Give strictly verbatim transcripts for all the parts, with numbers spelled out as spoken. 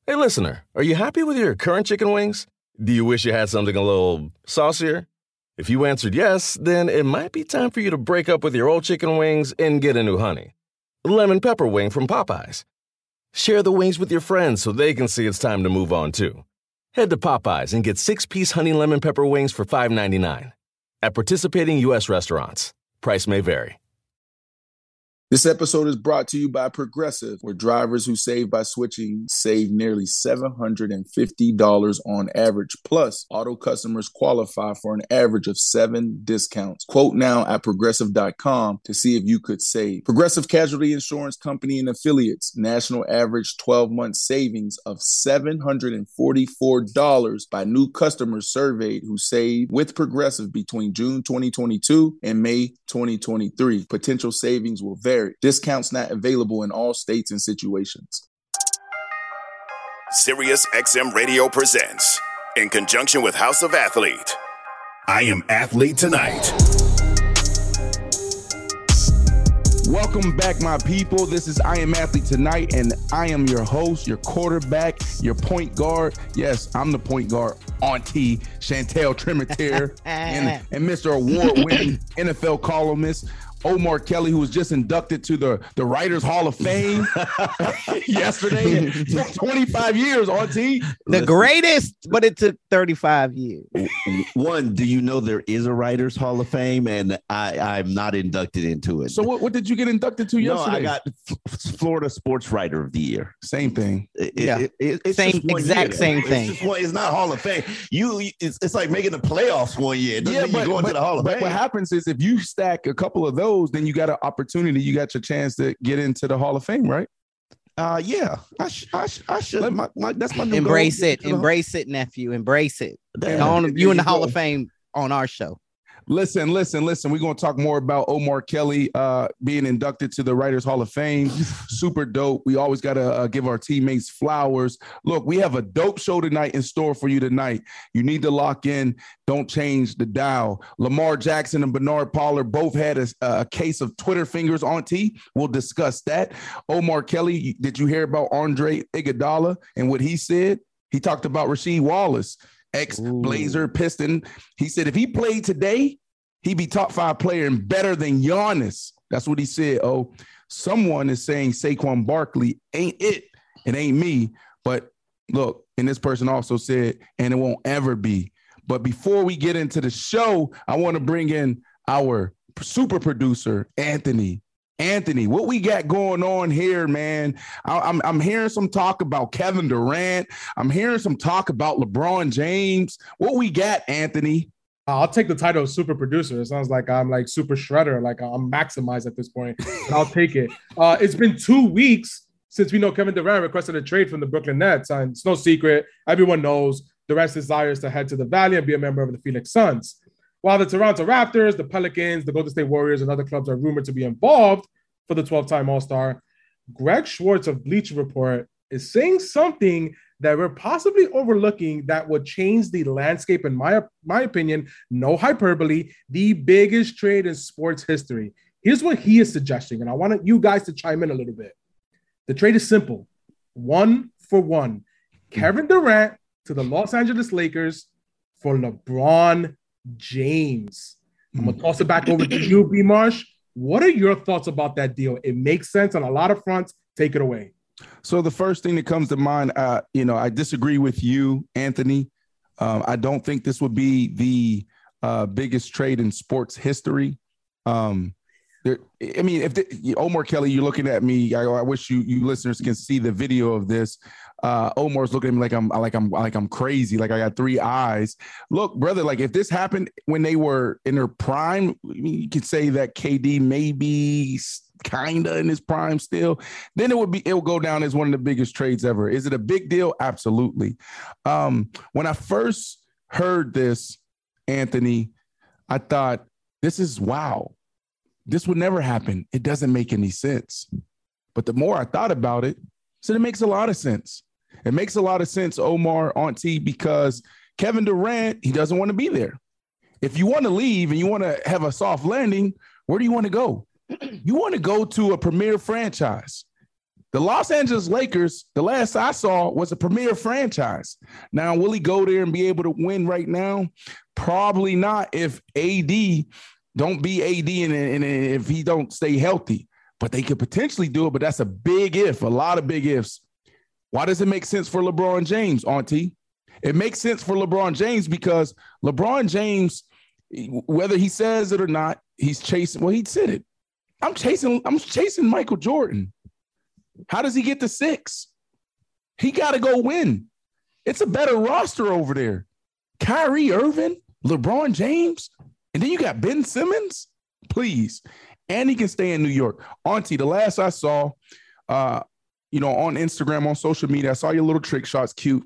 Hey, listener, are you happy with your current chicken wings? Do you wish you had something a little saucier? If you answered yes, then it might be time for you to break up with your old chicken wings and get a new honey. Lemon pepper wing from Popeyes. Share the wings with your friends so they can see it's time to move on, too. Head to Popeyes and get six-piece honey lemon pepper wings for five ninety-nine. At participating U S restaurants. Price may vary. This episode is brought to you by Progressive, where drivers who save by switching save nearly seven hundred fifty dollars on average. Plus, auto customers qualify for an average of seven discounts. Quote now at progressive dot com to see if you could save. Progressive Casualty Insurance Company and Affiliates. National average twelve-month savings of seven hundred forty-four dollars by new customers surveyed who saved with Progressive between June twenty twenty-two and May twenty twenty-three. Potential savings will vary. Discounts not available in all states and situations. Sirius X M Radio presents, in conjunction with House of Athlete, I Am Athlete Tonight. Welcome back, my people. This is I Am Athlete Tonight, and I am your host, your quarterback, your point guard. Yes, I'm the point guard, Auntie Chantel Tremitiere, and, and Mister Award-winning N F L columnist, Omar Kelly, who was just inducted to the, the Writers Hall of Fame yesterday. twenty-five years, Auntie. The greatest, but it took thirty-five years. One, do you know there is a Writers Hall of Fame? And I, I'm not inducted into it. So what, what did you get inducted to yesterday? No, I got Florida Sports Writer of the Year. Same thing. It, yeah. It, it, it's same, exact year. same it's thing. Just one, it's not Hall of Fame. You, it's, it's like making the playoffs one year. It doesn't yeah, mean but, you're going but, to the Hall of but Fame. What happens is if you stack a couple of those, then you got an opportunity. You got your chance to get into the Hall of Fame, right? Uh, yeah, I, sh- I, sh- I should. My, my, that's my new Embrace goal. it. Embrace it, nephew. Embrace it. Damn. On, you in the Hall of Fame on our show. Listen, listen, listen. We're going to talk more about Omar Kelly uh, being inducted to the Writers Hall of Fame. Super dope. We always got to uh, give our teammates flowers. Look, we have a dope show tonight in store for you tonight. You need to lock in. Don't change the dial. Lamar Jackson and Bernard Pollard both had a, a case of Twitter fingers, Auntie. We'll discuss that. Omar Kelly, did you hear about Andre Iguodala and what he said? He talked about Rasheed Wallace, ex-Blazer Piston. He said if he played today, he'd be top five player and better than Giannis. That's what he said. Oh, someone is saying Saquon Barkley ain't it. It ain't me. But look, and this person also said, and it won't ever be. But before we get into the show, I want to bring in our super producer, Anthony. Anthony, what we got going on here, man? I, I'm, I'm hearing some talk about Kevin Durant. I'm hearing some talk about LeBron James. What we got, Anthony? I'll take the title of super producer. It sounds like I'm like super shredder, like I'm maximized at this point. I'll take it. Uh, it's been two weeks since we know Kevin Durant requested a trade from the Brooklyn Nets, and it's no secret. Everyone knows Durant's desires to head to the Valley and be a member of the Phoenix Suns. While the Toronto Raptors, the Pelicans, the Golden State Warriors, and other clubs are rumored to be involved for the twelve-time All-Star, Greg Schwartz of Bleacher Report is saying something that we're possibly overlooking that would change the landscape, in my, my opinion, no hyperbole, the biggest trade in sports history. Here's what he is suggesting, and I want you guys to chime in a little bit. The trade is simple. One for one. Kevin Durant to the Los Angeles Lakers for LeBron James. I'm going to toss it back over to you, B. Marsh. What are your thoughts about that deal? It makes sense on a lot of fronts. Take it away. So the first thing that comes to mind, uh, you know, I disagree with you, Anthony. Um, I don't think this would be the uh, biggest trade in sports history. Um, there, I mean, if the, Omar Kelly, you're looking at me. I, I wish you, you listeners can see the video of this. Uh, Omar's looking at me like I'm like I'm like I'm crazy, like I got three eyes. Look, brother, like if this happened when they were in their prime, I mean, you could say that K D maybe kind of in his prime still, then it would be it will go down as one of the biggest trades ever. Is it a big deal? Absolutely. Um, when I first heard this, Anthony, I thought, this is wow. This would never happen. It doesn't make any sense. But the more I thought about it, so it makes a lot of sense. It makes a lot of sense, Omar, Auntie, because Kevin Durant, he doesn't want to be there. If you want to leave and you want to have a soft landing, where do you want to go? You want to go to a premier franchise. The Los Angeles Lakers, the last I saw, was a premier franchise. Now, will he go there and be able to win right now? Probably not if A D don't be A D and, and if he don't stay healthy. But they could potentially do it, but that's a big if, a lot of big ifs. Why does it make sense for LeBron James, Auntie? It makes sense for LeBron James because LeBron James, whether he says it or not, he's chasing, well, he said it. I'm chasing, I'm chasing Michael Jordan. How does he get to six? He got to go win. It's a better roster over there. Kyrie Irving, LeBron James, and then you got Ben Simmons. Please. And he can stay in New York. Auntie, the last I saw, uh, you know, on Instagram, on social media, I saw your little trick shots. Cute.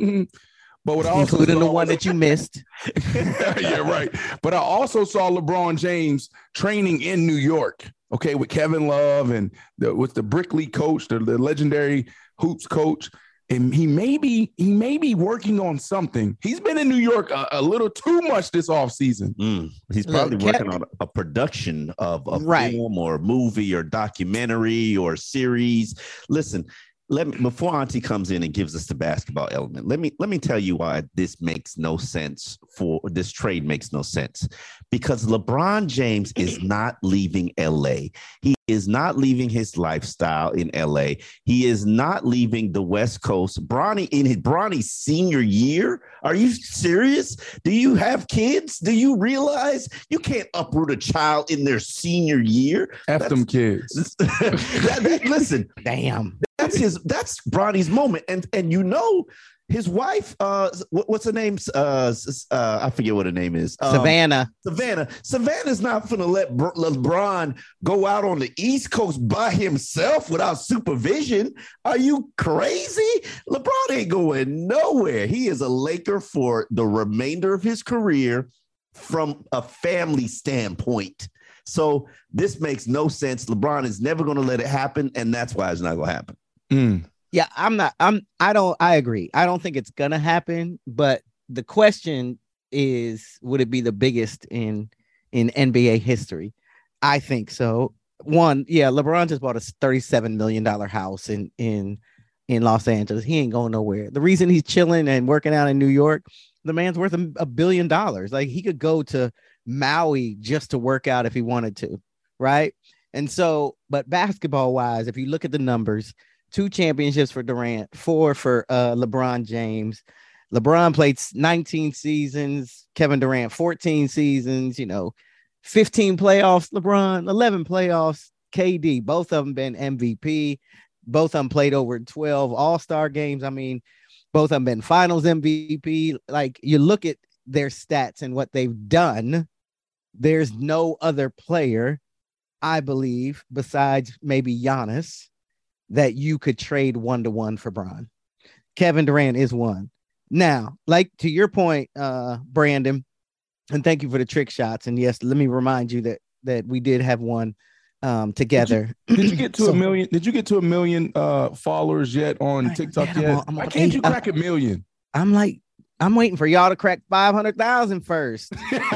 But what I also including saw the one was, that you missed. yeah, right. But I also saw LeBron James training in New York. Okay, with Kevin Love and the, with the Brickley coach, the, the legendary hoops coach, and he may be he may be working on something. He's been in New York a, a little too much this offseason. Mm, he's probably Look, working Kev- on a, a production of a Right. film or movie or documentary or series. Listen, let me before Auntie comes in and gives us the basketball element. Let me let me tell you why this makes no sense. For this trade makes no sense because LeBron James is not leaving L A. He is not leaving his lifestyle in L A. He is not leaving the West Coast. Bronny in his Bronny's senior year. Are you serious? Do you have kids? Do you realize you can't uproot a child in their senior year? F That's- them kids. that, that, listen, Damn. that's his. That's Bronny's moment, and and you know his wife. Uh, what, what's her name? Uh, uh, I forget what her name is. Um, Savannah. Savannah. Savannah's not going to let Br- LeBron go out on the East Coast by himself without supervision. Are you crazy? LeBron ain't going nowhere. He is a Laker for the remainder of his career from a family standpoint. So this makes no sense. LeBron is never going to let it happen, and that's why it's not going to happen. Mm. Yeah, I'm not. I'm. I don't. I agree. I don't think it's gonna happen. But the question is, would it be the biggest in in N B A history? I think so. One, yeah, LeBron just bought a thirty-seven million dollar house in in in Los Angeles. He ain't going nowhere. The reason he's chilling and working out in New York, the man's worth a, a billion dollars. Like he could go to Maui just to work out if he wanted to, right? And so, but basketball wise, if you look at the numbers. Two championships for Durant, four for uh, LeBron James. LeBron played nineteen seasons, Kevin Durant fourteen seasons, you know, fifteen playoffs, LeBron, eleven playoffs, K D. Both of them been M V P. Both of them played over twelve All-Star games. I mean, both of them been finals M V P. Like you look at their stats and what they've done, there's no other player, I believe, besides maybe Giannis, that you could trade one-to-one for Bron. Kevin Durant is one. Now, like to your point, uh, Brandon, and thank you for the trick shots. And yes, let me remind you that that we did have one um, together. Did you, did you get to So- a million? Did you get to a million uh, followers yet on I- TikTok man, I'm yet? on- I'm Why on can't eight- you crack a million? I'm like, I'm waiting for y'all to crack five hundred thousand first.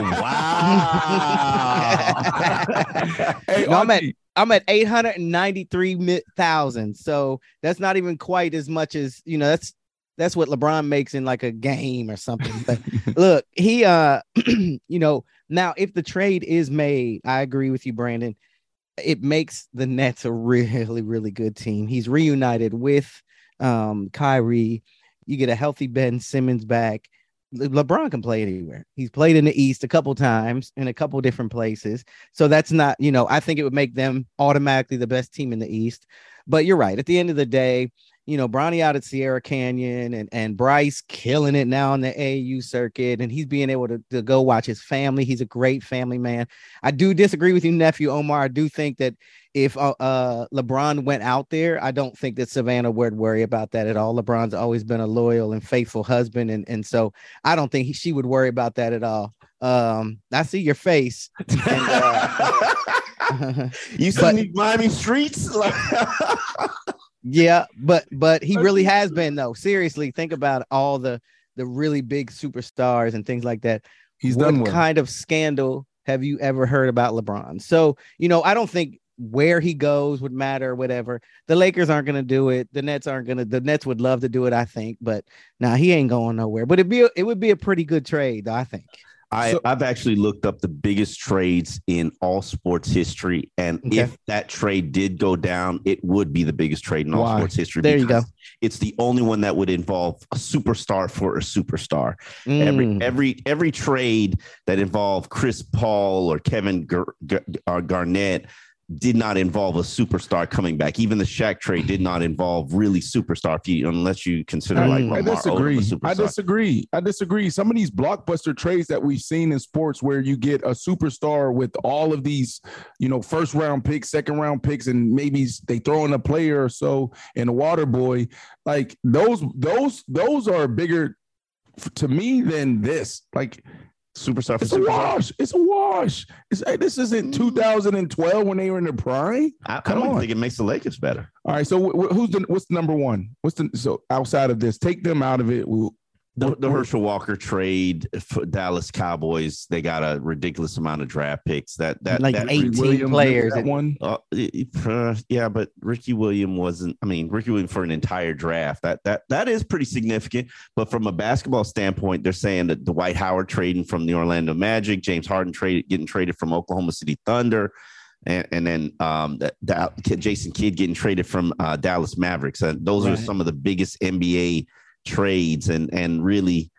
Wow. Hey, No, I'm at Auntie, I'm at eight hundred ninety-three thousand. So that's not even quite as much as, you know, that's that's what LeBron makes in like a game or something. But look, he uh you know, now if the trade is made, I agree with you, Brandon. It makes the Nets a really, really good team. He's reunited with um Kyrie. You get a healthy Ben Simmons back. Le- LeBron can play anywhere. He's played in the East a couple times in a couple different places. So that's not, you know, I think it would make them automatically the best team in the East. But you're right. At the end of the day, you know, Bronny out at Sierra Canyon and, and Bryce killing it now on the A A U circuit. And he's being able to, to go watch his family. He's a great family man. I do disagree with you, nephew Omar. I do think that if uh, uh, LeBron went out there, I don't think that Savannah would worry about that at all. LeBron's always been a loyal and faithful husband. And, and so I don't think he, she would worry about that at all. Um, I see your face. And, uh, You see But- these Miami streets? yeah, but but he really has been though. Seriously, think about all the the really big superstars and things like that. he's what done well. kind of scandal have you ever heard about LeBron? So, you know, I don't think where he goes would matter or whatever. The Lakers aren't going to do it. The Nets aren't going to. The Nets would love to do it, I think, but now nah, he ain't going nowhere. But it'd be a, it would be a pretty good trade, I think. I, So- I've actually looked up the biggest trades in all sports history, and Okay. if that trade did go down, it would be the biggest trade in all Why? sports history. There you because go. It's the only one that would involve a superstar for a superstar. Every Mm. every every trade that involved Chris Paul or Kevin Gar- Gar- or Garnett did not involve a superstar coming back. Even the Shaq trade did not involve really superstar, if you, unless you consider like Mm. I Lamar Odom a disagree. I superstar. disagree. I disagree. Some of these blockbuster trades that we've seen in sports where you get a superstar with all of these, you know, first round picks, second round picks, and maybe they throw in a player or so and a water boy, like those, those, those are bigger f- to me than this. Like Superstar for it's a superstar. wash. It's a wash. It's, hey, this isn't two thousand twelve when they were in their prime. I, I Come don't even on. think it makes the Lakers better. All right. So wh- wh- who's the what's the number one? What's the so outside of this? Take them out of it. We'll, The, the we'll- Herschel Walker trade for Dallas Cowboys, they got a ridiculous amount of draft picks. That that Like that, eight. Ricky eighteen Williams, players. That one. Uh, uh, yeah, but Ricky Williams wasn't. I mean, Ricky Williams for an entire draft. That that that is pretty significant. But from a basketball standpoint, they're saying that the Dwight Howard trading from the Orlando Magic, James Harden traded getting traded from Oklahoma City Thunder, and and then um, that, that Jason Kidd getting traded from uh, Dallas Mavericks. And those Right. are some of the biggest N B A trades, and and really,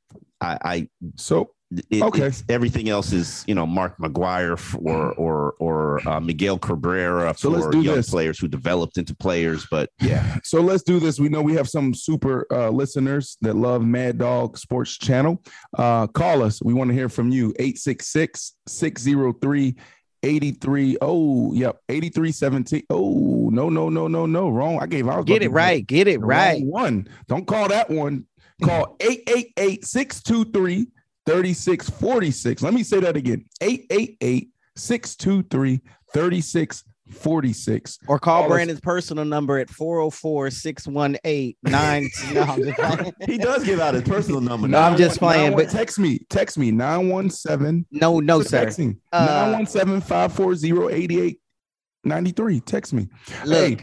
I. I So it, Okay. it's, everything else is, you know, Mark McGuire f- or or or uh, Miguel Cabrera So let's for do young this. players who developed into players. But yeah. So let's do this. We know we have some super uh, listeners that love Mad Dog Sports Channel. Uh, call us. We want to hear from you. eight six six, six zero three, eight three. Oh, yep. eighty-three seventeen. Oh, no, no, no, no, no. Wrong. I gave I was Get about it to- right. Get it the right. wrong one. Don't call that one. Call eight eight eight, six two three, three six four six. Let me say that again. eight eight eight, six two three, three six four six. Or call Call us. Brandon's personal number at four oh four, six one eight, nine. No, I'm just playing. he does give out his personal number. No, I'm just playing, But but- text me. Text me nine one seven. No, no, sir. Texting. Uh, nine one seven, five four zero, eight eight nine three. Text me. Look, Hey,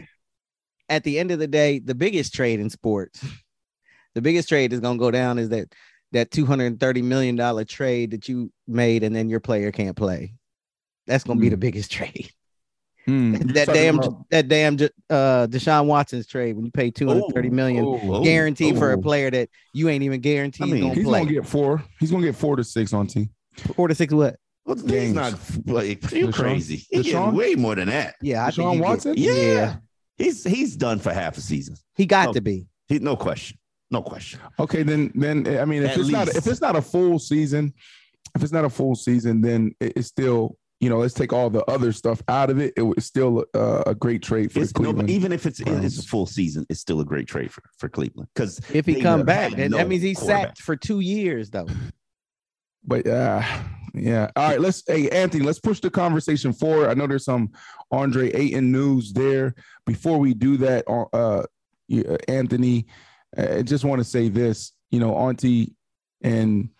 at the end of the day, the biggest trade in sports, the biggest trade is going to go down is that that two hundred thirty million dollars trade that you made and then your player can't play. That's going to be Mm. the biggest trade. hmm, you're that talking damn about- that damn uh Deshaun Watson's trade when you pay two hundred thirty million Oh, guaranteed for a oh. player that you ain't even guaranteed I mean, gonna He's play. gonna get four. He's gonna get four to six on T. Four to six what? Well, he's games. not like you Deshaun? crazy. He's Deshaun? getting way more than that. Yeah, I Deshaun think he get- Watson? Yeah. yeah, He's he's done for half a season. he got Oh. to be. He, no question. No question. Okay, then then I mean, if At it's not least. if it's not a full season, if it's not a full season, then it- it's still, you know, let's take all the other stuff out of it. It was still uh, a great trade for It's, the no, but Cleveland. even if it's it's a Browns. full season, it's still a great trade for, for Cleveland. Because If he they come have back, had then no that means he's quarterback. sacked for two years though. But uh, yeah. All right, let's hey Anthony, let's push the conversation forward. I know there's some Andre Ayton news there. Before we do that, uh, you- uh, Anthony, I just want to say this. You know, Auntie and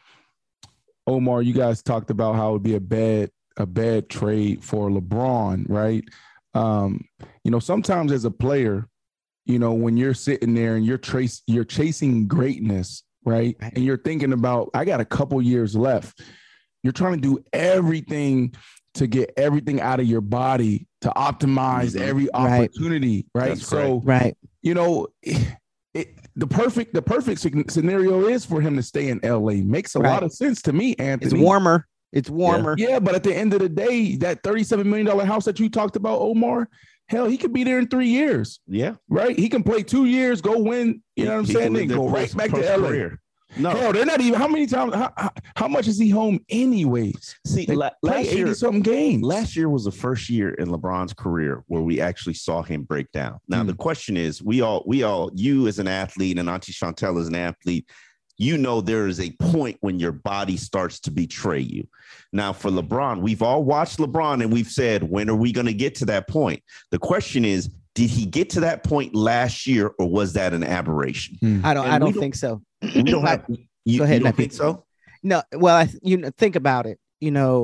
Omar, you guys talked about how it would be a bad a bad trade for LeBron, right? Um, you know, sometimes as a player, you know, when you're sitting there and you're trace you're chasing greatness, right? Right. And you're thinking about, I got a couple years left. You're trying to do everything to get everything out of your body to optimize Mhm. every Right. opportunity, right? That's So, Right. you know, it, the perfect the perfect sc- scenario is for him to stay in L A. Makes a Right. lot of sense to me, Anthony. It's warmer. It's warmer. Yeah, but at the end of the day, that thirty-seven million dollars house that you talked about, Omar, hell, he could be there in three years, Yeah. right? He can play two years, go win, you know what I'm He saying? can live Then their go right post- back to post L A. career. No. Hell, they're not even, how many times, how, how, how much is he home anyways? See, They la- play last year, eighty-something games. last year was the first year in LeBron's career where we actually saw him break down. Now, Mm. the question is, we all, we all, you as an athlete and Auntie Chantel as an athlete, you know there is a point when your body starts to betray you. Now, for LeBron, we've all watched LeBron and we've said, when are we going to get to that point? The question is, did he get to that point last year or was that an aberration? I don't. And I we don't don't- think so. We don't have. You, Go ahead, you don't Nephew. think so? No. Well, I, you know, think about it. You know,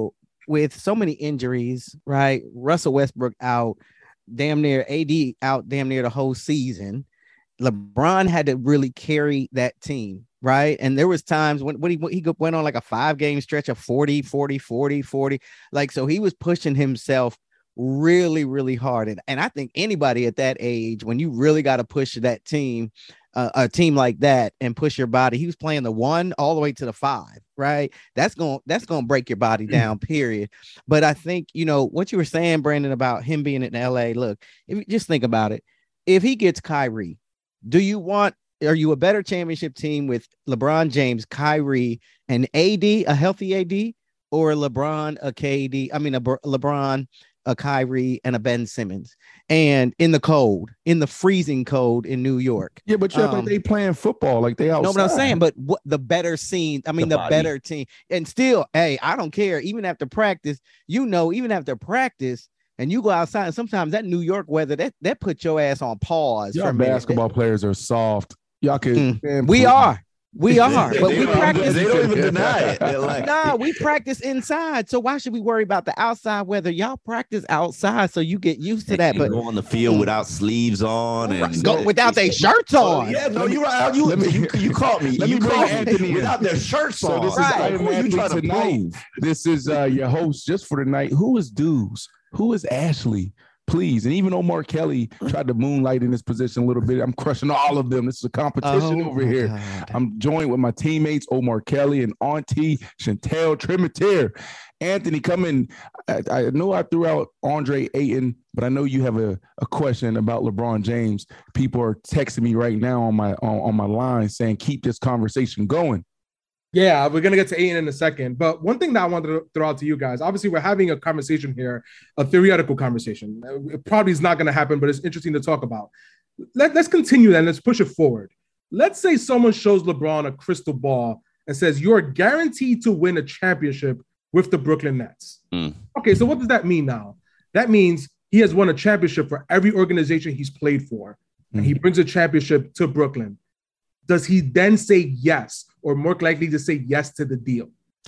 with so many injuries, right? Russell Westbrook out, damn near A D out, damn near the whole season. LeBron had to really carry that team, right? And there was times when, when he, he went on like a five game stretch of forty, forty, forty, forty. Like, so he was pushing himself really, really hard. And, and I think anybody at that age, when you really got to push that team, uh, a team like that and push your body, he was playing the one all the way to the five, right? That's going, that's going to break your body down, period. But I think, you know, what you were saying, Brandon, about him being in L A, look, if you just think about it, if he gets Kyrie, do you want, are you a better championship team with LeBron James, Kyrie, and A D, a healthy A D, or LeBron, a K D, I mean, a LeBron, a Kyrie, and a Ben Simmons, and in the cold, in the freezing cold in New York? Yeah, but you're um, like they playing football, like they outside. No, but I'm saying, but what the better scene, I mean, the, the better team, and still, hey, I don't care. Even after practice, you know, even after practice, and you go outside, and sometimes that New York weather, that that put your ass on pause. Y'all basketball players are soft. Y'all could. Mm, man, we are. We are, but we practice. They don't even deny it. They're like, nah, we practice inside. So why should we worry about the outside weather? Y'all practice outside, so you get used to that. But go on the field without sleeves on and go without their shirts on. Yeah, no, you're right. You, me, you, you caught me. Let you me caught Anthony me without their shirts so on. This right. is I Am Athlete tonight. This is uh, your host just for the night. Who is Deuce? Who is Ashley? Please. And even Omar Kelly tried to moonlight in this position a little bit. I'm crushing all of them. This is a competition oh, over here. God. I'm joined with my teammates, Omar Kelly and Auntie Chantel Tremitiere. Anthony, come in. I, I know I threw out Andre Ayton, but I know you have a, a question about LeBron James. People are texting me right now on my on, on my line saying, keep this conversation going. Yeah, we're going to get to Ayton in a second. But one thing that I wanted to throw out to you guys, obviously we're having a conversation here, a theoretical conversation. It probably is not going to happen, but it's interesting to talk about. Let, let's continue then. Let's push it forward. Let's say someone shows LeBron a crystal ball and says, you're guaranteed to win a championship with the Brooklyn Nets. Mm. Okay, so what does that mean now? That means he has won a championship for every organization he's played for. Mm. And he brings a championship to Brooklyn. Does he then say yes, or more likely to say yes to the deal?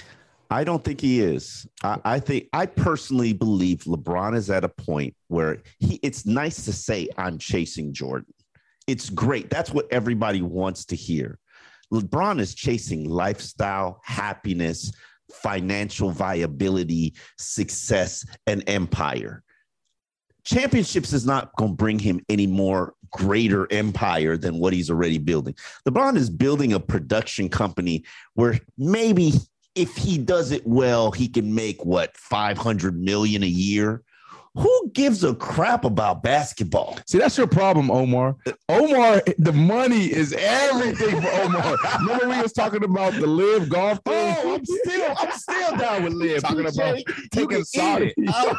I don't think he is. I, I think I personally believe LeBron is at a point where he it's nice to say I'm chasing Jordan. It's great. That's what everybody wants to hear. LeBron is chasing lifestyle, happiness, financial viability, success, and empire. Championships is not going to bring him any more greater empire than what he's already building. LeBron is building a production company where maybe if he does it well, he can make what, five hundred million a year. Who gives a crap about basketball? See, that's your problem, Omar. Omar, the money is everything for Omar. Remember we was talking about the Live golf thing? Oh, I'm still, I'm still down with Live. Talking P J, about taking Saudi. I'm,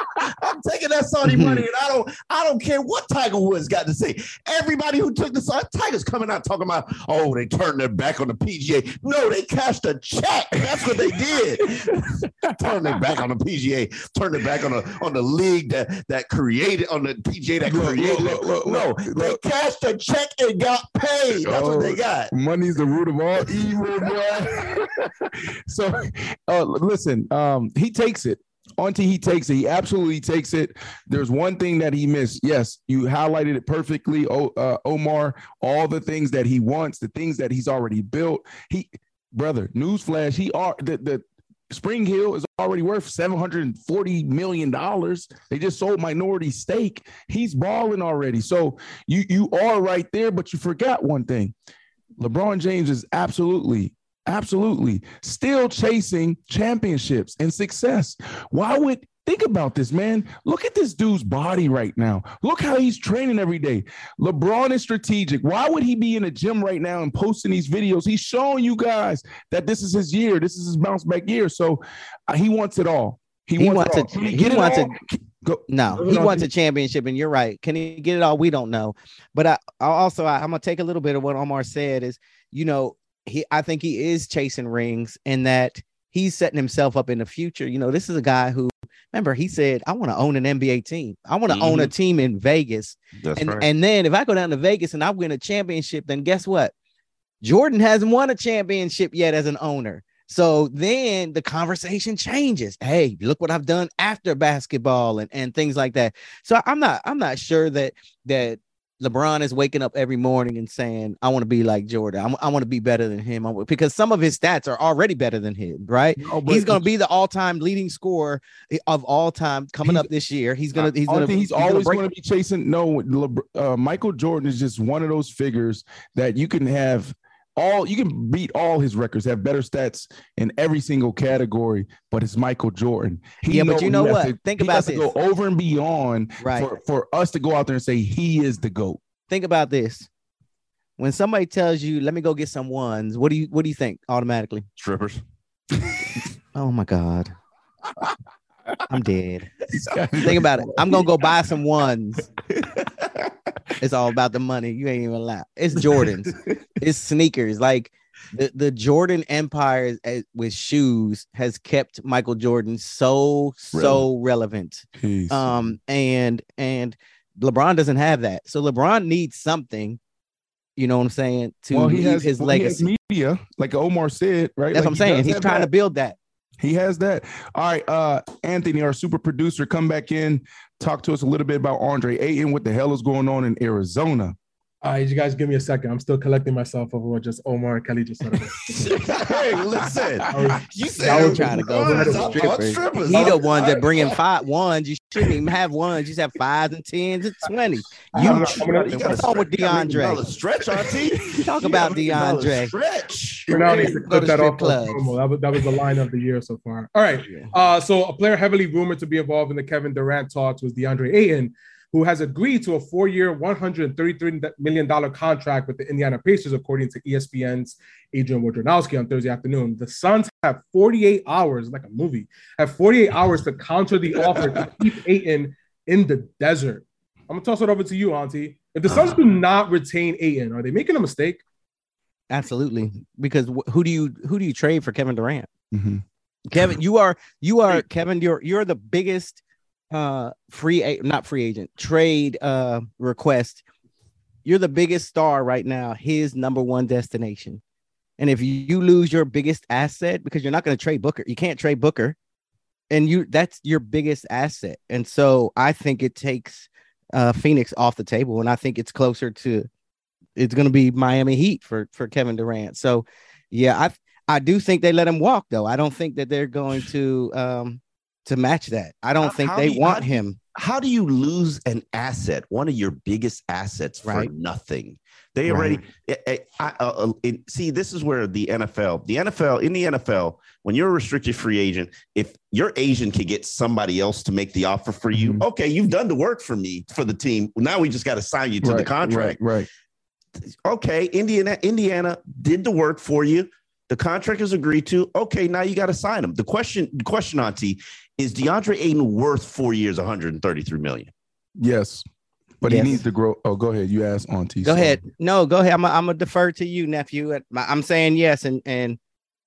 I'm taking that Saudi money, and I don't, I don't care what Tiger Woods got to say. Everybody who took the Saudi, Tiger's coming out talking about, oh, they turned their back on the P G A. No, they cashed a check. That's what they did. Turned their back on the P G A. Turned their back on the on the league that, that created on the P G A that look, created look, look, no look, they look. cashed a check and got paid. That's oh, what they got. Money's the root of all evil, boy. So uh, listen, um, he takes it. Auntie, he takes it. He absolutely takes it. There's one thing that he missed. Yes, you highlighted it perfectly, o, uh, Omar. All the things that he wants, the things that he's already built. He, brother, newsflash, he are the the Spring Hill is already worth seven hundred forty million dollars. They just sold minority stake. He's balling already. So you you are right there, but you forgot one thing. LeBron James is absolutely, absolutely still chasing championships and success. Why would think about this, man? Look at this dude's body right now. Look how he's training every day. LeBron is strategic. Why would he be in a gym right now and posting these videos? He's showing you guys that this is his year. This is his bounce back year. So uh, he wants it all. He, he wants, wants it. He, he wants it. Go, no, he wants a championship, and you're right. Can he get it all? We don't know. But I, I also, I, I'm gonna take a little bit of what Omar said. Is you know, he, I think he is chasing rings, and that he's setting himself up in the future. You know, this is a guy who. Remember, he said, I want to own an N B A team. I want to mm-hmm. own a team in Vegas. That's and, right. and then if I go down to Vegas and I win a championship, then guess what? Jordan hasn't won a championship yet as an owner. So then the conversation changes. Hey, look what I've done after basketball and, and things like that. So I'm not I'm not sure that that LeBron is waking up every morning and saying, I want to be like Jordan. I'm, I want to be better than him. I, because some of his stats are already better than him, right? No, he's going to be the all-time leading scorer of all time coming up this year. He's going to, he's going to, he's, he's always going to be chasing. No, uh, Michael Jordan is just one of those figures that you can have all, you can beat all his records, have better stats in every single category, but it's Michael Jordan. He yeah, but you know what? To, Think about this. Go over and beyond right. for, for us to go out there and say he is the GOAT. Think about this. When somebody tells you, let me go get some ones, what do you what do you think automatically? Strippers. Oh my God. I'm dead. Think about it. I'm gonna go buy some ones. It's all about the money. You ain't even lie. It's Jordans. It's sneakers. Like the, the Jordan empire as, with shoes has kept Michael Jordan so so relevant. Peace. Um and and LeBron doesn't have that. So LeBron needs something, you know what I'm saying, to well, he has, his well, legacy. He has media, like Omar said, right? That's like what I'm saying. He's trying that. to build that. He has that. All right, uh, Anthony, our super producer, come back in, talk to us a little bit about Andre Ayton. What the hell is going on in Arizona? All right, you guys give me a second. I'm still collecting myself over what just Omar and Kelly just said. Hey, listen. Was, you said I was trying to go with the strippers. strippers. He the one that bringing five ones. You shouldn't even have ones. You should have fives and tens and twenty. You, I'm gonna, I'm gonna, you what's on with DeAndre? Stretch, Auntie. Talk about DeAndre. Stretch. For now, I need to clip that off. That was, that was the line of the year so far. All right. Uh, so a player heavily rumored to be involved in the Kevin Durant talks was DeAndre Ayton, who has agreed to a four-year, one hundred thirty-three million dollars contract with the Indiana Pacers, according to E S P N's Adrian Wojnarowski on Thursday afternoon. The Suns have forty-eight hours, like a movie, have forty-eight hours to counter the offer to keep Ayton in the desert. I'm going to toss it over to you, Auntie. If the Suns do not retain Ayton, are they making a mistake? Absolutely. Because who do you who do you trade for Kevin Durant? Mm-hmm. Kevin, you are, you are, Kevin, you're, you're the biggest uh free not free agent trade uh request. You're the biggest star right now, his number one destination. And if you lose your biggest asset, because you're not going to trade Booker, you can't trade Booker, and you that's your biggest asset. And so I think it takes uh Phoenix off the table, and I think it's closer to it's going to be Miami Heat for for Kevin Durant. So yeah, I I do think they let him walk, though. I don't think that they're going to um to match that. I don't how, think how they do you, want how him. Do you, how do you lose an asset, one of your biggest assets, right. for nothing? They already right. I, I, uh, it, see. This is where the N F L, the N F L, in the N F L, when you're a restricted free agent, if your agent can get somebody else to make the offer for you, mm-hmm. okay, you've done the work for me for the team. Now we just got to sign you to right, the contract. Right, right. Okay, Indiana, Indiana did the work for you. The contract is agreed to. Okay, now you got to sign him. The question, the question, Auntie, is DeAndre Ayton worth four years, one hundred thirty-three million dollars? Yes, but yes. he needs to grow. Oh, go ahead. You asked Auntie. Go so. ahead. No, go ahead. I'm I'm gonna defer to you, nephew. I'm saying yes, and and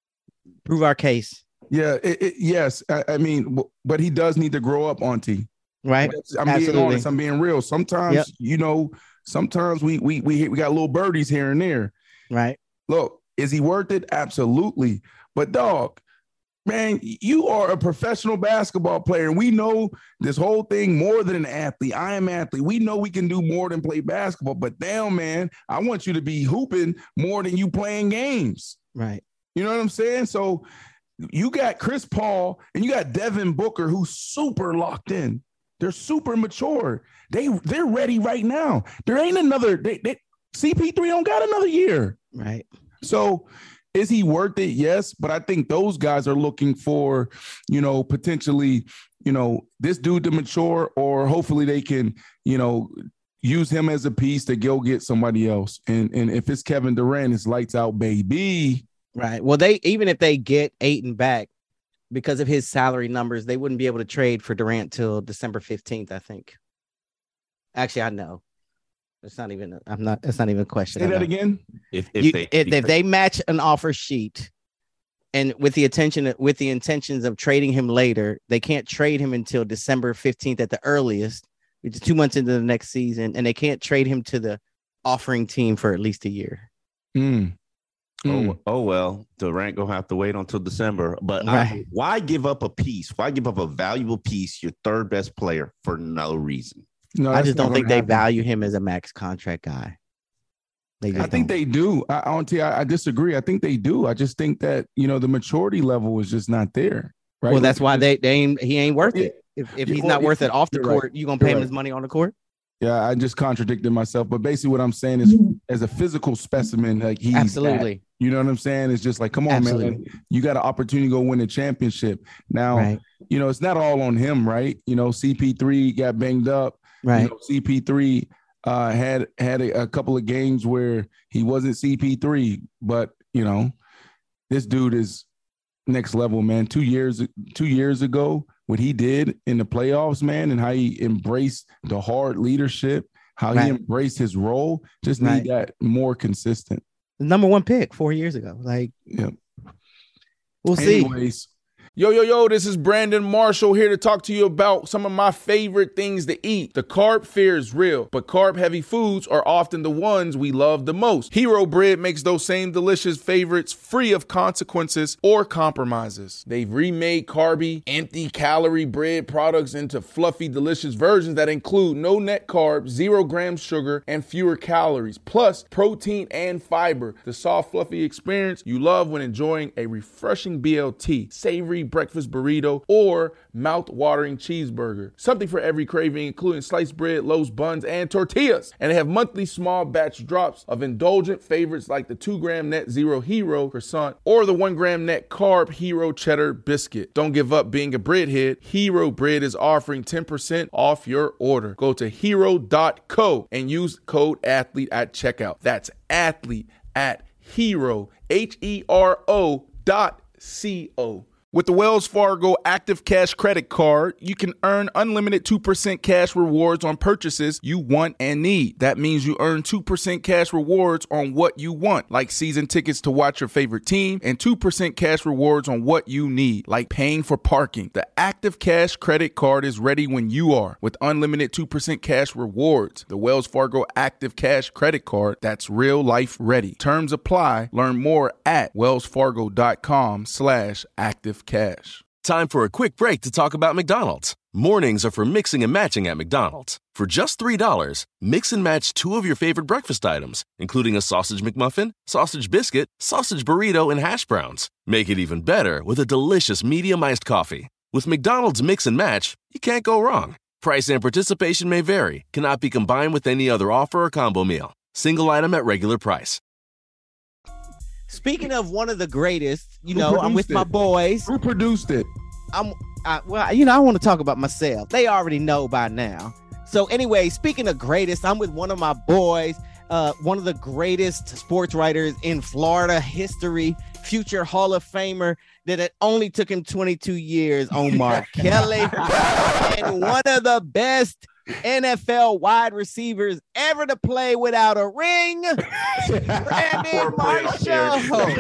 prove our case. Yeah. It, it, yes. I, I mean, but he does need to grow up, Auntie. Right. I'm Absolutely. being honest. I'm being real. Sometimes, yep. you know, sometimes we we we we got little birdies here and there. Right. Look. Is he worth it? Absolutely. But dog, man, you are a professional basketball player. And we know this whole thing more than an athlete. I am an athlete. We know we can do more than play basketball. But damn, man, I want you to be hooping more than you playing games. Right. You know what I'm saying? So you got Chris Paul and you got Devin Booker, who's super locked in. They're super mature. They, they're ready right now. There ain't another they, they, C P three don't got another year. Right. So is he worth it? Yes. But I think those guys are looking for, you know, potentially, you know, this dude to mature, or hopefully they can, you know, use him as a piece to go get somebody else. And and if it's Kevin Durant, it's lights out, baby. Right. Well, they even if they get Ayton back because of his salary numbers, they wouldn't be able to trade for Durant till December fifteenth, I think. Actually, I know. It's not even. I'm not. It's not even a question. Say that again. If if, you, they, if, if they match an offer sheet, and with the attention with the intentions of trading him later, they can't trade him until December fifteenth at the earliest, which is two months into the next season, and they can't trade him to the offering team for at least a year. Mm. Oh, oh well, Durant gonna have to wait until December. But Right. I, why give up a piece? Why give up a valuable piece, your third best player, for no reason? No, I that's just not don't think gonna they happen. value him as a max contract guy. They just I think don't. they do. I, Auntie, I, I disagree. I think they do. I just think that, you know, the maturity level is just not there. Right. Well, that's why they, they ain't, he ain't worth Yeah. it. If, if Yeah, he's well, not worth yeah, it off the you're court, right. you gonna pay You're him right. his money on the court? Yeah, I just contradicted myself. But basically what I'm saying is, as a physical specimen, like he's Absolutely. that. You know what I'm saying? It's just like, come on, Absolutely. man. You got an opportunity to go win a championship. Now, Right. you know, it's not all on him, right? You know, C P three got banged up. Right. You know, C P three uh, had had a, a couple of games where he wasn't C P three, but you know, this dude is next level, man. Two years, two years ago, what he did in the playoffs, man, and how he embraced the hard leadership, how Right. he embraced his role, just Right. need that more consistent. Number one pick four years ago. Like, Yeah. we'll see. Anyways, Yo, yo, yo, this is Brandon Marshall here to talk to you about some of my favorite things to eat. The carb fear is real, but carb-heavy foods are often the ones we love the most. Hero Bread makes those same delicious favorites free of consequences or compromises. They've remade carby, empty-calorie bread products into fluffy, delicious versions that include no net carbs, zero grams sugar, and fewer calories, plus protein and fiber. The soft, fluffy experience you love when enjoying a refreshing B L T, savory breakfast burrito, or mouth-watering cheeseburger. Something for every craving, including sliced bread, loaves, buns, and tortillas. And they have monthly small batch drops of indulgent favorites like the two gram net zero Hero croissant or the one gram net carb Hero cheddar biscuit. Don't give up being a breadhead. Hero Bread is offering ten percent off your order. Go to hero dot co and use code ATHLETE at checkout. That's athlete at hero, H E R O dot C O. With the Wells Fargo Active Cash Credit Card, you can earn unlimited two percent cash rewards on purchases you want and need. That means you earn two percent cash rewards on what you want, like season tickets to watch your favorite team, and two percent cash rewards on what you need, like paying for parking. The Active Cash Credit Card is ready when you are, with unlimited two percent cash rewards. The Wells Fargo Active Cash Credit Card, that's real life ready. Terms apply. Learn more at wellsfargo.com slash active cash. Time for a quick break to talk about McDonald's. Mornings are for mixing and matching at McDonald's. For just three dollars, mix and match two of your favorite breakfast items, including a sausage McMuffin, sausage biscuit, sausage burrito, and hash browns. Make it even better with a delicious medium iced coffee. With McDonald's Mix and Match, you can't go wrong. Price and participation may vary. Cannot be combined with any other offer or combo meal. Single item at regular price. Speaking of one of the greatest, you Who know, I'm with produced my it? boys. who produced it? I'm I, well, you know, I want to talk about myself. They already know by now. So anyway, speaking of greatest, I'm with one of my boys, uh, one of the greatest sports writers in Florida history, future Hall of Famer that it only took him twenty-two years, Omar Kelly, and one of the best N F L wide receivers ever to play without a ring, Brandon Marshall.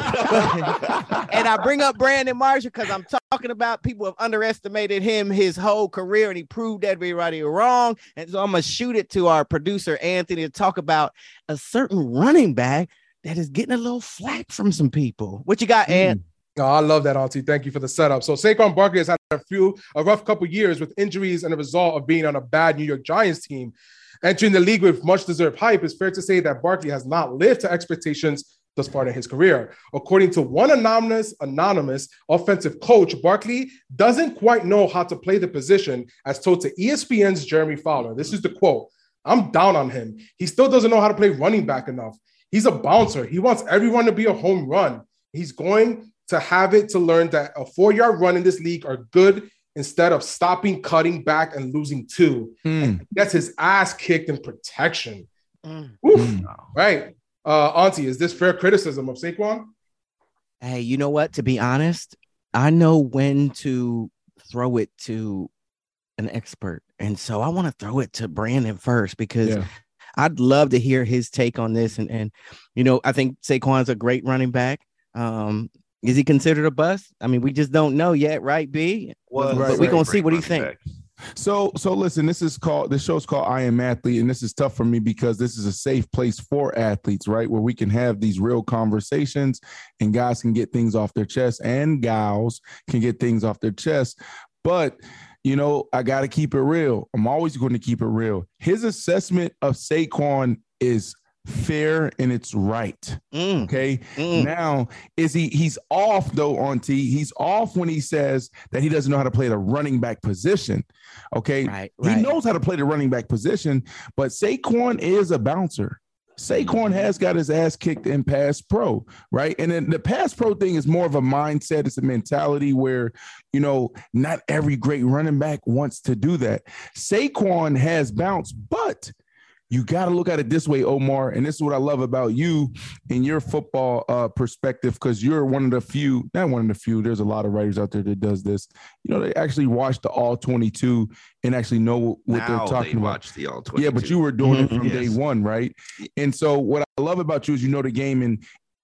And I bring up Brandon Marshall because I'm talking about people have underestimated him his whole career, and he proved everybody wrong. And so I'm going to shoot it to our producer, Anthony, to talk about a certain running back that is getting a little flack from some people. What you got, mm. Ant? Oh, I love that, Auntie. Thank you for the setup. So Saquon Barkley has had a few, a rough couple years with injuries and a result of being on a bad New York Giants team. Entering the league with much deserved hype, it's fair to say that Barkley has not lived to expectations thus far in his career. According to one anonymous, anonymous offensive coach, Barkley doesn't quite know how to play the position, as told to E S P N's Jeremy Fowler. This is the quote. I'm down on him. He still doesn't know how to play running back enough. He's a bouncer. He wants everyone to be a home run. He's going to have it to learn that a four-yard run in this league are good instead of stopping, cutting back, and losing two. Mm. And he gets his ass kicked in protection. Mm. Mm. Right. Uh, Auntie, is this fair criticism of Saquon? Hey, you know what? To be honest, I know when to throw it to an expert. And so I want to throw it to Brandon first because yeah. I'd love to hear his take on this. And, and, you know, I think Saquon's a great running back. Um, Is he considered a bust? I mean, we just don't know yet, right, B? Well, but right, we're going right, to see what he thinks. So, so listen, this is called, this show's called I Am Athlete, and this is tough for me because this is a safe place for athletes, right? Where we can have these real conversations and guys can get things off their chest and gals can get things off their chest. But, you know, I got to keep it real. I'm always going to keep it real. His assessment of Saquon is fair and it's right. Mm. Okay. Mm. Now, is he he's off though on T? He's off when he says that he doesn't know how to play the running back position. Okay. Right, right. He knows how to play the running back position, but Saquon is a bouncer. Saquon has got his ass kicked in pass pro, right? And then the pass pro thing is more of a mindset. It's a mentality where, you know, not every great running back wants to do that. Saquon has bounced, but you got to look at it this way, Omar, and this is what I love about you and your football uh, perspective, because you're one of the few, not one of the few, there's a lot of writers out there that does this. You know, they actually watch the all twenty-two and actually know what now they're talking they about. Watch the all twenty-two. Yeah, but you were doing Mm-hmm. it from Yes. day one, right? And so what I love about you is you know the game, and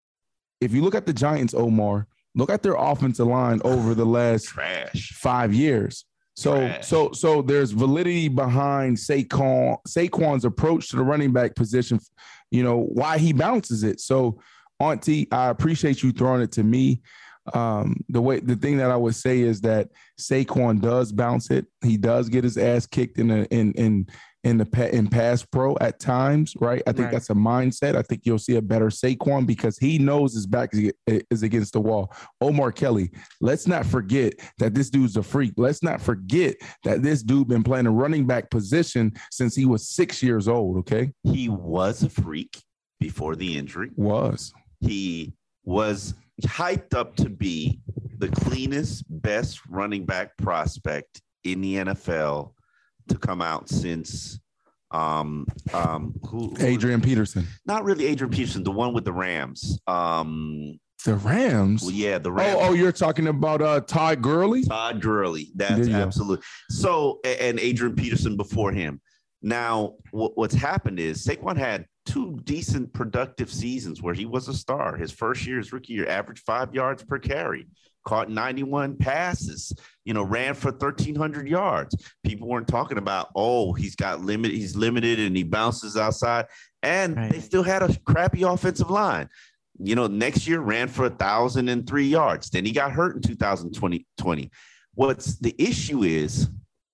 if you look at the Giants, Omar, look at their offensive line over the last Trash. five years. So, Trash. so, so there's validity behind Saquon, Saquon's approach to the running back position, you know, why he bounces it. So, Auntie, I appreciate you throwing it to me. Um, the way, the thing that I would say is that Saquon does bounce it. He does get his ass kicked in a, in, in, in the in pass pro at times, right? I think Right. that's a mindset. I think you'll see a better Saquon because he knows his back is against the wall. Omar Kelly, let's not forget that this dude's a freak. Let's not forget that this dude been playing a running back position since he was six years old, okay? He was a freak before the injury. Was. He was hyped up to be the cleanest, best running back prospect in the N F L to come out since um um who, who Adrian Peterson. not really Adrian Peterson, the one with the Rams. Um The Rams? well, yeah, the Rams. Oh, oh, you're talking about uh, Todd Gurley? Todd Gurley. There That's you go. absolute. So, a- and Adrian Peterson before him. Now, what, what's happened is Saquon had two decent productive seasons where he was a star. His first year, his rookie year, averaged five yards per carry, caught ninety-one passes, you know, ran for thirteen hundred yards. People weren't talking about, oh, he's got limited, he's limited and he bounces outside. And Right. they still had a crappy offensive line. You know, next year ran for one thousand three yards. Then he got hurt in two thousand twenty. What's the issue is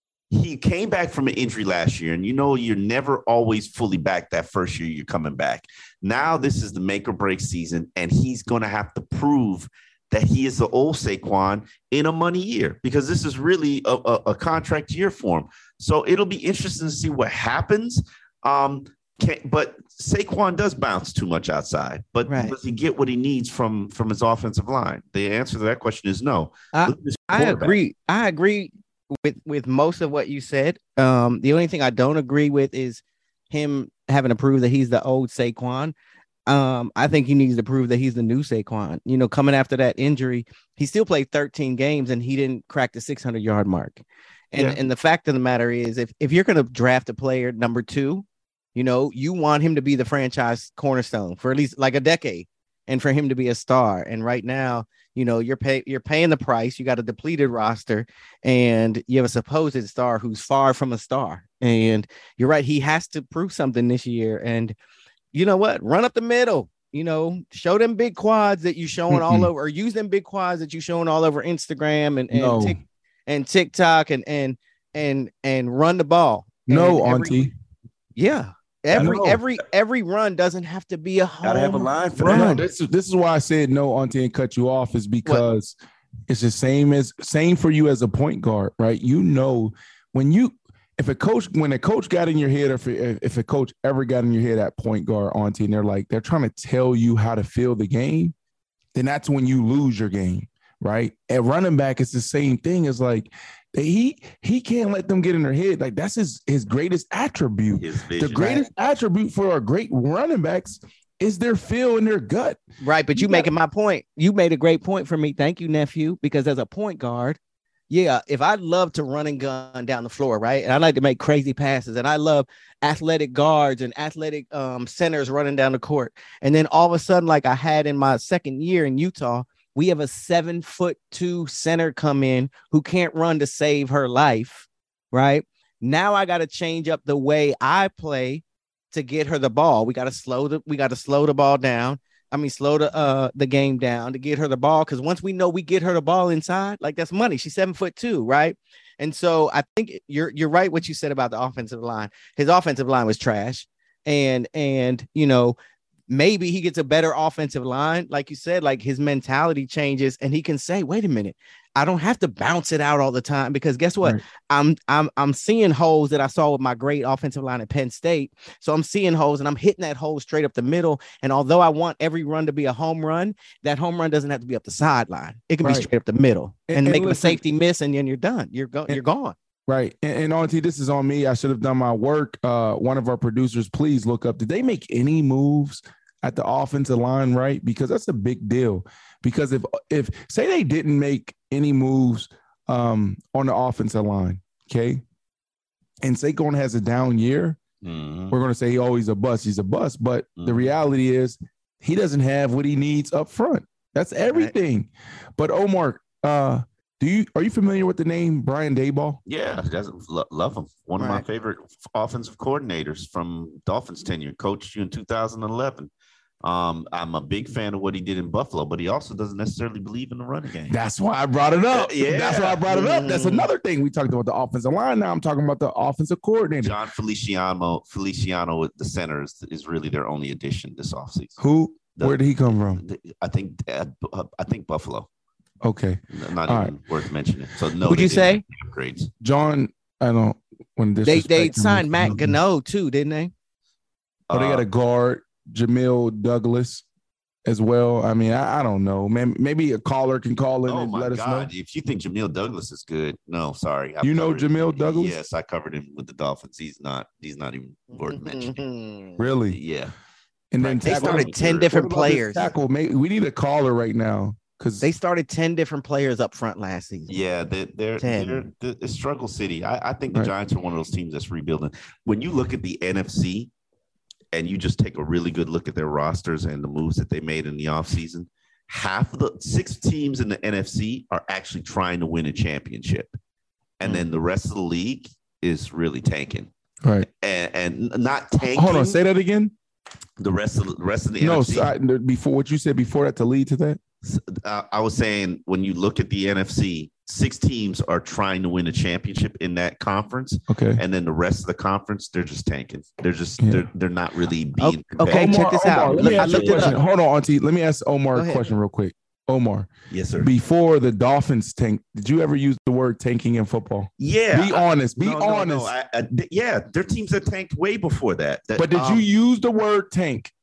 he came back from an injury last year, and you know you're never always fully back that first year you're coming back. Now this is the make or break season, and he's going to have to prove that he is the old Saquon in a money year because this is really a, a, a contract year for him. So it'll be interesting to see what happens. Um, Can, but Saquon does bounce too much outside. But Right. does he get what he needs from from his offensive line? The answer to that question is no. I- Look at his I quarterback. agree. I agree with with most of what you said. Um, the only thing I don't agree with is him having to prove that he's the old Saquon. Um, I think he needs to prove that he's the new Saquon. You know, coming after that injury, he still played thirteen games and he didn't crack the six hundred yard mark. And Yeah. and the fact of the matter is, if if you're going to draft a player number two, you know, you want him to be the franchise cornerstone for at least like a decade and for him to be a star. And right now, you know, you're pay, you're paying the price. You got a depleted roster and you have a supposed star who's far from a star. And you're right. He has to prove something this year. And you know what? Run up the middle, you know, show them big quads that you showing Mm-mm. all over, or use them big quads that you showing all over Instagram and, and, No. Tik- and TikTok and, and, and, and run the ball. No, And every- Auntie. Yeah. Every know. every every run doesn't have to be a home Gotta have a line for run. that. No, this is this is why I said no, Auntie, and cut you off is because it's the same as same for you as a point guard, right? You know, when you if a coach when a coach got in your head, or if, if a coach ever got in your head at point guard, Auntie, and they're like they're trying to tell you how to feel the game, then that's when you lose your game, right? At running back, it's the same thing. It's like they, he he can't let them get in their head. Like that's his his greatest attribute. His The vision. greatest attribute for a great running backs is their feel in their gut. Right, but you You making my point. You made a great point for me. Thank you, nephew. Because as a point guard, yeah, if I love to run and gun down the floor, right, and I like to make crazy passes, and I love athletic guards and athletic um, centers running down the court, and then all of a sudden, like I had in my second year in Utah, we have a seven foot two center come in who can't run to save her life. right? Now I got to change up the way I play to get her the ball. We got to slow the we got to slow the ball down. I mean, slow the uh the game down to get her the ball. Because once we know we get her the ball inside, like that's money. She's seven foot two, right? And so I think you're you're right what you said about the offensive line. His offensive line was trash, and and you know maybe he gets a better offensive line, like you said, like his mentality changes, and he can say, "Wait a minute, I don't have to bounce it out all the time." Because guess what? Right. I'm I'm I'm seeing holes that I saw with my great offensive line at Penn State. So I'm seeing holes and I'm hitting that hole straight up the middle. And although I want every run to be a home run, that home run doesn't have to be up the sideline. It can right. be straight up the middle and, and, and make and listen, a safety miss, and then you're done. You're going. You're gone. Right. And, and Auntie, this is on me. I should have done my work. Uh, one of our producers, please look up. Did they make any moves at the offensive line? Right. Because that's a big deal. Because if, if say they didn't make any moves um, on the offensive line, okay, and Saquon has a down year, mm-hmm. we're going to say, oh, he's a bust. He's a bust. But mm-hmm. the reality is he doesn't have what he needs up front. That's everything. Right. But Omar, uh, do you are you familiar with the name Brian Daboll? Yeah, love him. One right. of my favorite offensive coordinators from Dolphins tenure. Coached you in two thousand eleven. Um, I'm a big fan of what he did in Buffalo, but he also doesn't necessarily believe in the running game. That's why I brought it up. Yeah, that's why I brought it up. That's another thing. We talked about the offensive line. Now I'm talking about the offensive coordinator. John Feliciano, Feliciano, the center is, is really their only addition this offseason. Who? The, Where did he come from? The, I think. Uh, I think Buffalo. Okay, not All even right. worth mentioning. So no, would you say upgrades? John, I don't. When they they signed Matt Gano too, didn't they? Oh, they got a guard, Jamil Douglas, as well. I mean, I, I don't know, man. Maybe a caller can call in oh and my let God. us know. If you think Jamil Douglas is good, no, sorry. I've you know Jamil him. Douglas? Yes, I covered him with the Dolphins. He's not. He's not even worth mentioning. Really? Yeah. And then they started ten different players. Tackle, we need a caller right now. Because they started ten different players up front last season. Yeah, they're they're, they're, they're the struggle city. I, I think the right. Giants are one of those teams that's rebuilding. When you look at the N F C and you just take a really good look at their rosters and the moves that they made in the offseason, half of the six teams in the N F C are actually trying to win a championship. And mm. then the rest of the league is really tanking. Right. And, and not tanking. Hold on, say that again. The rest of the rest of the no, N F C. No, so before what you said before that to lead to that. Uh, I was saying when you look at the N F C, six teams are trying to win a championship in that conference. Okay. And then the rest of the conference, they're just tanking. They're just yeah. they're, they're not really being okay. Omar, Check this Omar, out. Let me ask you a question. Hold on, Auntie. Let me ask Omar a question real quick. Omar. Yes, sir. Before the Dolphins tank, did you ever use the word tanking in football? Yeah. Be honest. Be no, no, honest. No, I, I, yeah, their teams that tanked way before that. that but did um, you use the word tank?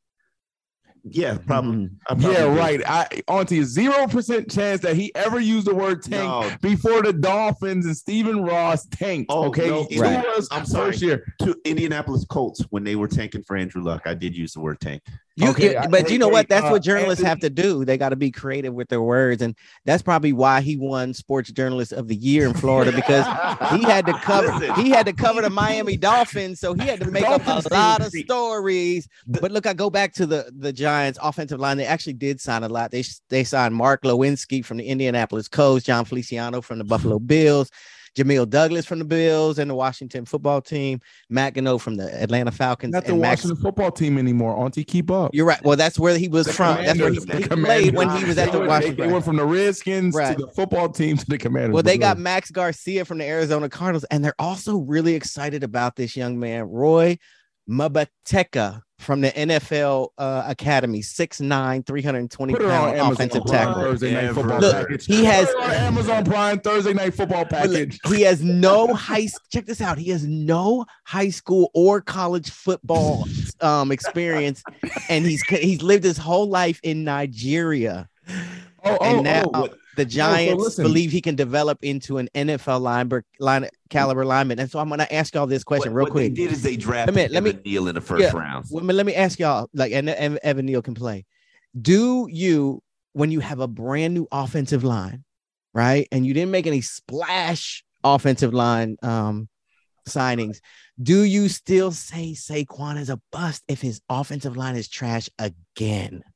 Yeah, probably. probably yeah, did. right. I Auntie, a zero percent chance that he ever used the word tank no. before the Dolphins and Stephen Ross tanked. Oh, okay, no, right. was I'm sorry. First year to Indianapolis Colts when they were tanking for Andrew Luck. I did use the word tank. You, okay, it, but hey, you know hey, what? That's uh, what journalists Anthony, have to do. They got to be creative with their words, and that's probably why he won Sports Journalist of the Year in Florida because he had to cover. Listen, he had to cover the Miami Dolphins, so he had to make up a lot of stories. But look, I go back to the the Giants' offensive line. They actually did sign a lot. They they signed Mark Lewinsky from the Indianapolis Colts, John Feliciano from the Buffalo Bills, Jamil Douglas from the Bills and the Washington football team, Matt Gano from the Atlanta Falcons. Not the and Washington Max- football team anymore. Auntie, keep up. You're right. Well, that's where he was the from. That's where he, he played when he was at the Washington. They, they went from the Redskins right. to the football team to the Commanders. Well, they got Max Garcia from the Arizona Cardinals, and they're also really excited about this young man, Roy Mabeteka from the N F L uh, Academy, six nine, three hundred twenty pound offensive tackle. Thursday night football Look, package. He has on Amazon Prime Thursday night football package. Look, he has no high. Check this out. He has no high school or college football um, experience, and he's he's lived his whole life in Nigeria. Oh, oh, and now oh, the Giants oh, so believe he can develop into an N F L line, line caliber lineman. And so I'm going to ask y'all this question what, real what quick. What they did is they drafted let me, let me, Evan Neal in the first yeah, round. Well, let me ask y'all, like, and, and Evan Neal can play. Do you, when you have a brand new offensive line, right, and you didn't make any splash offensive line um, signings, do you still say Saquon is a bust if his offensive line is trash again?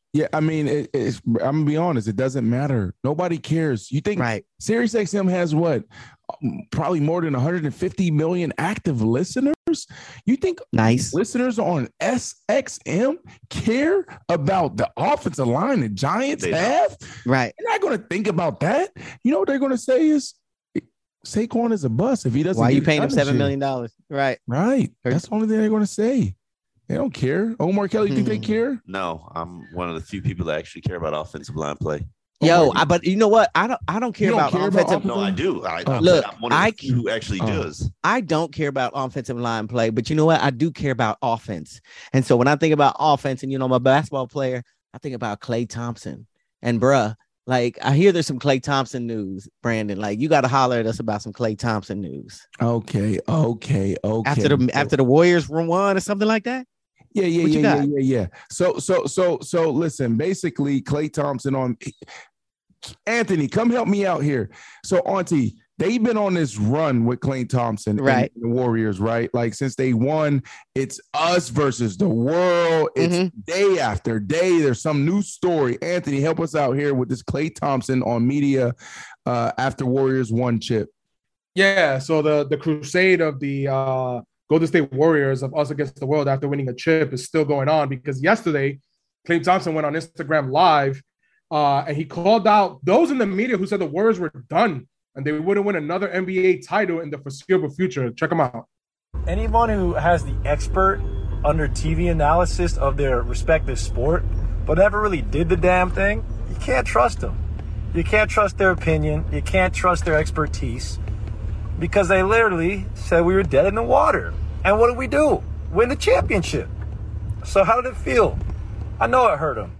Yeah, I mean, it, it's, I'm gonna be honest. It doesn't matter. Nobody cares. You think Right. SiriusXM has what? Probably more than one hundred fifty million active listeners. You think Nice. listeners on S X M care about the offensive line the Giants They don't. have? Right. They're not going to think about that. You know what they're going to say is Saquon is a bust if he doesn't. Why are you get paying him done this seven year. million dollars? Right. Right. That's the only thing they're going to say. They don't care. Omar Kelly, you think they Hmm. care? No, I'm one of the few people that actually care about offensive line play. Yo, Omar, I, but you know what? I don't. I don't care You don't about care about offensive. No, I do. I, Oh. I'm, Look, I'm one of the I- few who actually Oh. does. I don't care about offensive line play, but you know what? I do care about offense. And so when I think about offense, and you know, I'm a basketball player, I think about Klay Thompson. And bruh, like I hear there's some Klay Thompson news, Brandon. Like you got to holler at us about some Klay Thompson news Okay. Okay. Okay. after the after the Warriors won or something like that. Yeah, yeah, What yeah, you yeah, got? yeah, yeah. So, so, so, so, listen. Basically, Klay Thompson on Anthony, come help me out here. So, Auntie, they've been on this run with Klay Thompson, and Right. the Warriors, right? Like since they won, it's us versus the world. It's Mm-hmm. day after day. There's some new story. Anthony, help us out here with this Klay Thompson on media uh, after Warriors won chip. Yeah, so the the crusade of the uh, Golden State Warriors of us against the world after winning a chip is still going on because yesterday, Klay Thompson went on Instagram Live uh, and he called out those in the media who said the Warriors were done and they wouldn't win another N B A title in the foreseeable future. Check them out. Anyone who has the expert under T V analysis of their respective sport but never really did the damn thing, you can't trust them. You can't trust their opinion. You can't trust their expertise. Because they literally said we were dead in the water. And what did we do? Win the championship. So how did it feel? I know it hurt him.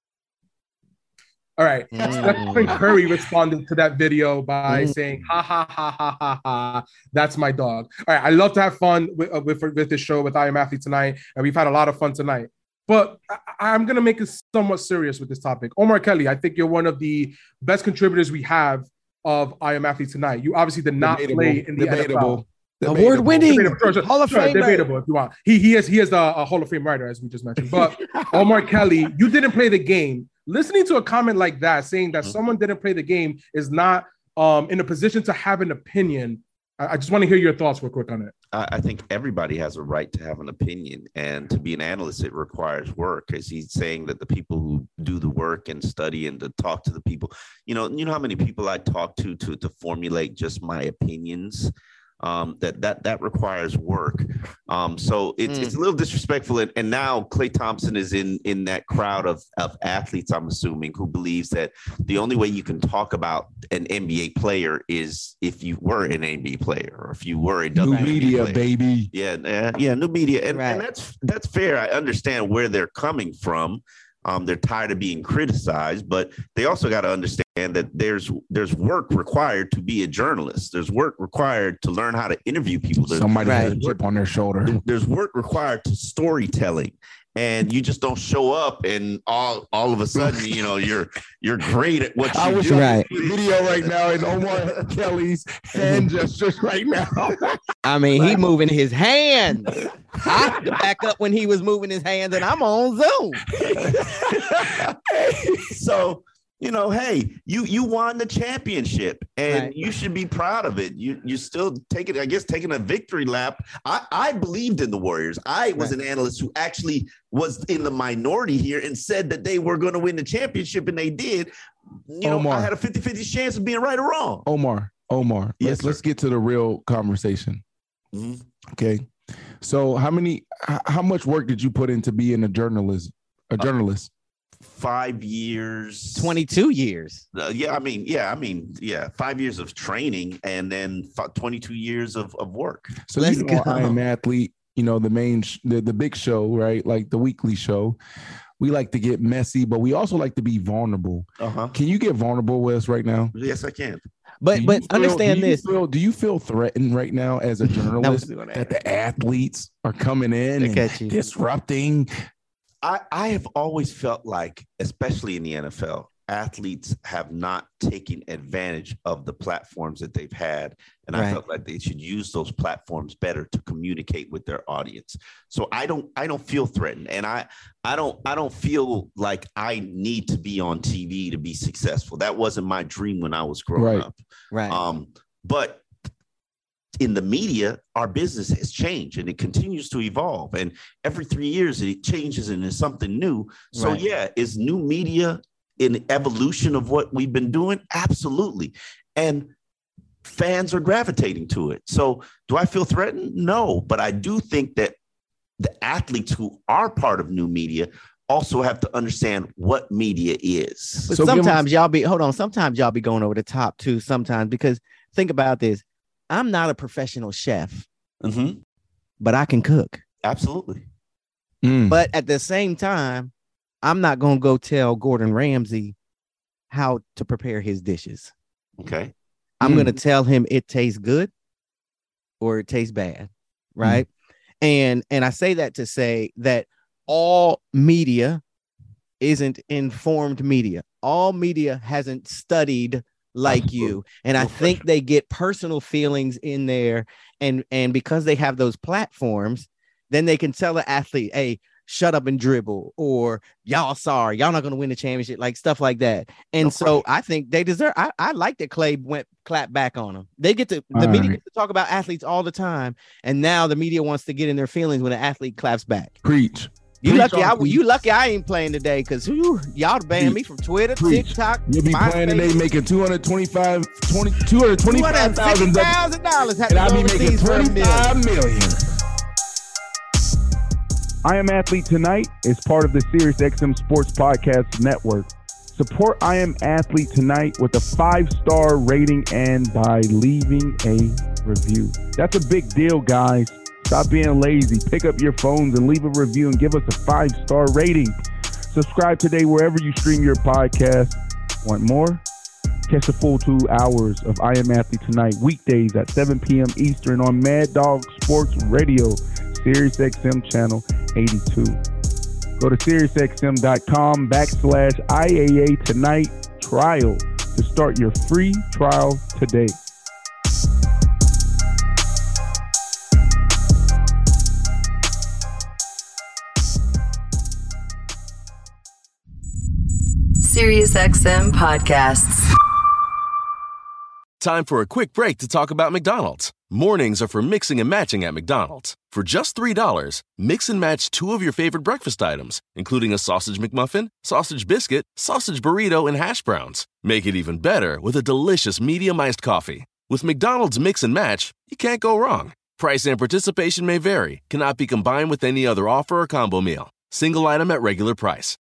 All right. Mm. Stephen Curry responded to that video by Mm. saying, ha, ha, ha, ha, ha, ha, that's my dog. All right. I love to have fun with, uh, with, with this show with I Am Athlete tonight. And we've had a lot of fun tonight. But I, I'm going to make it somewhat serious with this topic. Omar Kelly, I think you're one of the best contributors we have of I Am Athlete tonight. You obviously did not Debatable, play in the N F L. debatable, debatable. Award-winning Debatable, sure, sure, Hall of sure, Fame. debatable if you want. He he is he is the a Hall of Fame writer, as we just mentioned. But Omar Kelly, you didn't play the game. Listening to a comment like that, saying that Mhm. someone didn't play the game, is not um, in a position to have an opinion. I, I just want to hear your thoughts real quick on it. I, I think everybody has a right to have an opinion, and to be an analyst, it requires work. As he's saying that the people who do the work and study and to talk to the people, you know, you know how many people I talk to to to formulate just my opinions. Um, that that that requires work. Um, so it's Mm. it's a little disrespectful. And, and now Klay Thompson is in in that crowd of of athletes, I'm assuming, who believes that the only way you can talk about an N B A player is if you were an N B A player or if you were a New W N B A media, player. baby. Yeah, yeah, yeah, new media, and, Right. and that's that's fair. I understand where they're coming from. Um, they're tired of being criticized, but they also got to understand that there's there's work required to be a journalist. There's work required to learn how to interview people. There's, Somebody has a Right. chip on their shoulder. there's work required to storytelling, and you just don't show up and all all of a sudden, you know, you're you're great at what you I wish do. I had a video right now in Omar Kelly's hand gestures right now. I mean, he moving his hands. I had to back up when he was moving his hands, and I'm on Zoom. So, you know, hey, you you won the championship, and Right. you should be proud of it. You you still taking, I guess, taking a victory lap. I, I believed in the Warriors. I was Right. an analyst who actually was in the minority here and said that they were going to win the championship, and they did. You know, Omar. I had a fifty-fifty chance of being right or wrong. Omar, Omar, Yes, let's sir. let's get to the real conversation. Mhm. Okay. So how many h- how much work did you put into being a journalist? A journalist? Five years. twenty-two years. Uh, yeah, I mean, yeah, I mean, yeah, five years of training and then f- twenty-two years of, of work. So Let's you know, go. I am athlete, you know, the main sh- the, the big show, right? Like the weekly show. We like to get messy, but we also like to be vulnerable. Uh-huh. Can you get vulnerable with us right now? Yes, I can. But Do you but feel- understand do you this. feel- do you feel threatened right now as a journalist doing that. that the athletes are coming in Look and at you. disrupting? I, I have always felt like, especially in the N F L, athletes have not taken advantage of the platforms that they've had. And right. I felt like they should use those platforms better to communicate with their audience. So I don't, I don't feel threatened. And I, I don't, I don't feel like I need to be on T V to be successful. That wasn't my dream when I was growing right. up. Right. Um, but in the media, our business has changed and it continues to evolve. And every three years it changes and there's something new. So right. yeah, is new media in evolution of what we've been doing? Absolutely. And fans are gravitating to it. So do I feel threatened? No, but I do think that the athletes who are part of new media also have to understand what media is. But so sometimes y'all be, hold on, sometimes y'all be going over the top too sometimes, because think about this. I'm not a professional chef, mm-hmm. but I can cook. Absolutely. Mm. But at the same time, I'm not going to go tell Gordon Ramsay how to prepare his dishes. Okay. I'm Mm. going to tell him it tastes good or it tastes bad. Right. Mm. And, and I say that to say that all media isn't informed media. All media hasn't studied like you. And I think they get personal feelings in there. And, and because they have those platforms, then they can tell an athlete, hey, shut up and dribble, or y'all sorry, y'all not going to win the championship, like stuff like that. And no so I think they deserve, I, I like that Clay went clap back on them. They get to, the all media right. gets to talk about athletes all the time. And now the media wants to get in their feelings when an athlete claps back. Preach. You Preach lucky, I, preach. you lucky I ain't playing today, because y'all ban me from Twitter, preach. TikTok. You'll be playing today making two hundred twenty-five thousand dollars. two hundred twenty-five thousand dollars. And I'll be making twenty-five million dollars. I Am Athlete Tonight is part of the SiriusXM Sports Podcast Network. Support I Am Athlete Tonight with a five-star rating and by leaving a review. That's a big deal, guys. Stop being lazy. Pick up your phones and leave a review and give us a five-star rating. Subscribe today wherever you stream your podcast. Want more? Catch the full two hours of I Am Athlete Tonight weekdays at seven p.m. Eastern on Mad Dog Sports Radio, SiriusXM Channel eighty-two. Go to SiriusXM.com backslash IAA Tonight trial to start your free trial today. SiriusXM Podcasts. Time for a quick break to talk about McDonald's. Mornings are for mixing and matching at McDonald's. For just three dollars, mix and match two of your favorite breakfast items, including a sausage McMuffin, sausage biscuit, sausage burrito, and hash browns. Make it even better with a delicious medium iced coffee. With McDonald's Mix and Match, you can't go wrong. Price and participation may vary, cannot be combined with any other offer or combo meal. Single item at regular price.